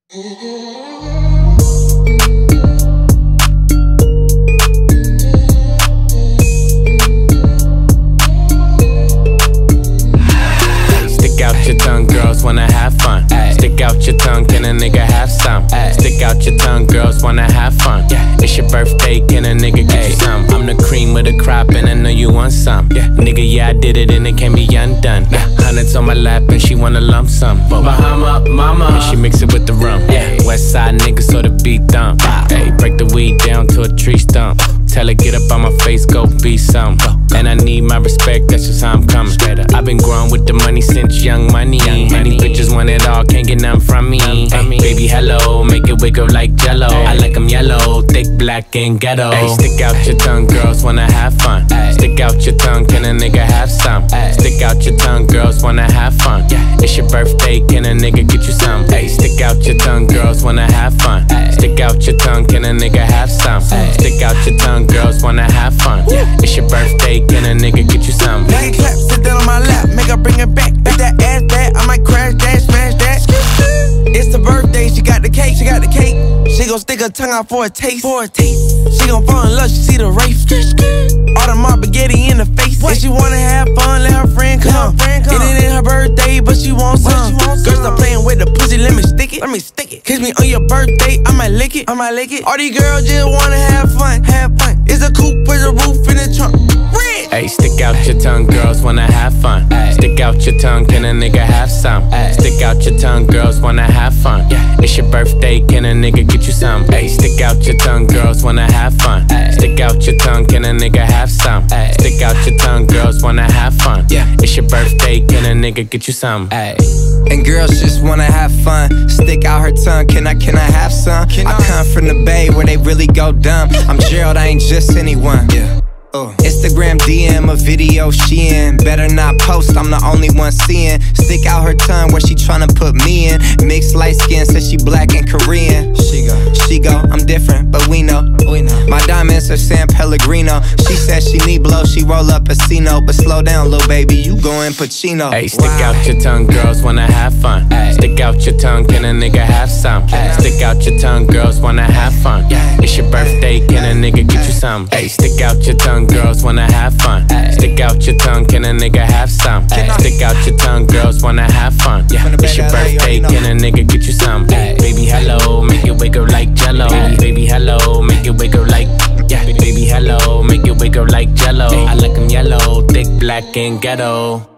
Stick out your tongue, girls wanna have fun. Stick out your tongue, can a nigga have some? Stick out your tongue, girls wanna have fun. It's your birthday, can a nigga get you some? I'm the cream with a crop and I know you want some. Nigga, yeah, I did it and it can't be undone. Hundreds on my lap and she wanna lump sum. Bahama, mama, and she mix it with the rum. West side nigga, so the beat thump. Break the weed down to a tree stump. Tell her get up on my face, go be some. And I need my respect, that's just how I'm coming. I've been growing with the money since young money. Many bitches want it all, can't get none from me. Baby, hello, make it wiggle like jello. I like them yellow, thick, black, and ghetto. Stick out your tongue, girls wanna have fun. Stick out your tongue, can a nigga have some? Stick out your tongue, girls wanna have fun. It's your birthday, can a nigga get you some? Stick out your tongue, girls wanna have fun. Stick out your tongue, can a nigga have some? Stick out your tongue, girls wanna have fun. It's your birthday, can a nigga get you some? Nigga clap, sit down on my lap, make her bring it back. If that ass bad, I might crash that, smash that. It's the birthday, she got the cake, she got the cake. She gon' stick her tongue out for a taste, She gon' fall in love, she see the race. All the mob spaghetti in the face. If she wanna have fun, let her friend come. It ain't her birthday, but she wants some. Girl, stop playing with the pussy, let me stick it. Kiss me on your birthday, I might lick it. All these girls just wanna have fun. It's a coupe with a roof in the trunk. Stick out your tongue, girls wanna have fun. Stick out your tongue, can a nigga have some? Stick out your tongue, girls wanna have fun. It's your birthday, can a nigga get you some? Stick out your tongue, girls wanna have fun. Stick out your tongue, can a nigga have some? Stick out your tongue, girls wanna have fun. It's your birthday, can a nigga get you some? And girls just wanna have fun. Stick out her tongue, can I have some? I come from the Bay where they really go dumb. I'm Gerald, I ain't just anyone. Instagram DM a video she in. Better not post, I'm the only one seeing. Stick out her tongue where she tryna put me in. Mixed light skin, says she black and Korean. She go, I'm different, but we know. My diamonds are San Pellegrino. She said she need blow, she roll up a Casino. But slow down, little baby, you going Pacino. Stick out your tongue, girls wanna have fun. Stick out your tongue, can a nigga have some? Stick out your tongue, girls wanna have fun. It's your birthday, can a nigga get you some? Stick out your tongue, girls wanna have fun. Stick out your tongue, can a nigga have some? Stick out your tongue, girls wanna have fun. It's your birthday, can a nigga get you some? Baby, hello, make it wiggle like jello. Baby, hello, make it wiggle like. Baby, hello, make it wiggle like jello. I like them yellow, thick, black, and ghetto.